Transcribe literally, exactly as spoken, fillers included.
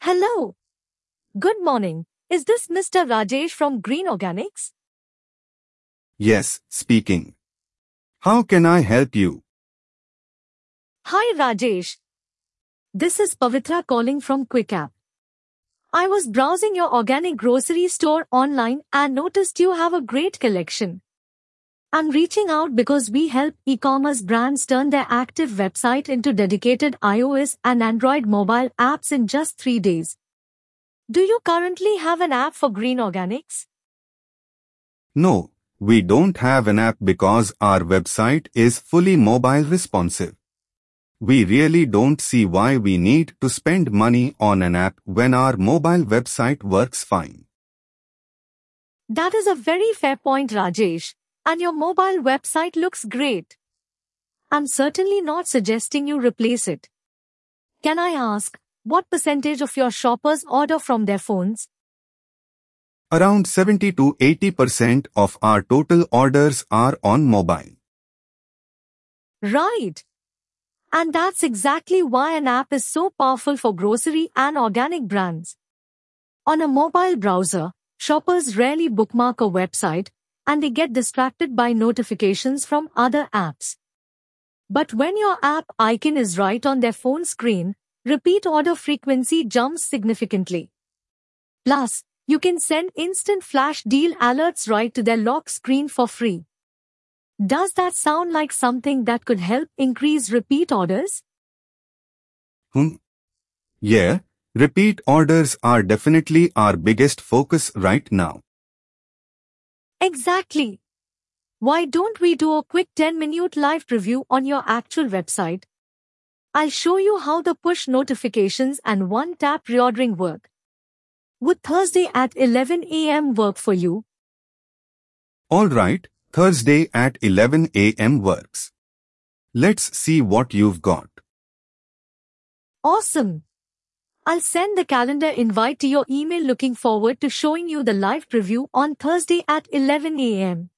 Hello. Good morning. Is this Mister Rajesh from Green Organics? Yes, speaking. How can I help you? Hi Rajesh. This is Pavitra calling from QuickApp. I was browsing your organic grocery store online and noticed you have a great collection. I'm reaching out because we help e-commerce brands turn their active website into dedicated iOS and Android mobile apps in just three days. Do you currently have an app for Green Organics? No, we don't have an app because our website is fully mobile responsive. We really don't see why we need to spend money on an app when our mobile website works fine. That is a very fair point, Rajesh. And your mobile website looks great. I'm certainly not suggesting you replace it. Can I ask, what percentage of your shoppers order from their phones? Around seventy to eighty percent of our total orders are on mobile. Right. And that's exactly why an app is so powerful for grocery and organic brands. On a mobile browser, shoppers rarely bookmark a website, and they get distracted by notifications from other apps. But when your app icon is right on their phone screen, repeat order frequency jumps significantly. Plus, you can send instant flash deal alerts right to their lock screen for free. Does that sound like something that could help increase repeat orders? Hmm? Yeah, repeat orders are definitely our biggest focus right now. Exactly. Why don't we do a quick ten minute live review on your actual website? I'll show you how the push notifications and one-tap reordering work. Would Thursday at eleven a m work for you? Alright, Thursday at eleven a m works. Let's see what you've got. Awesome. I'll send the calendar invite to your email. Looking forward to showing you the live preview on Thursday at eleven a m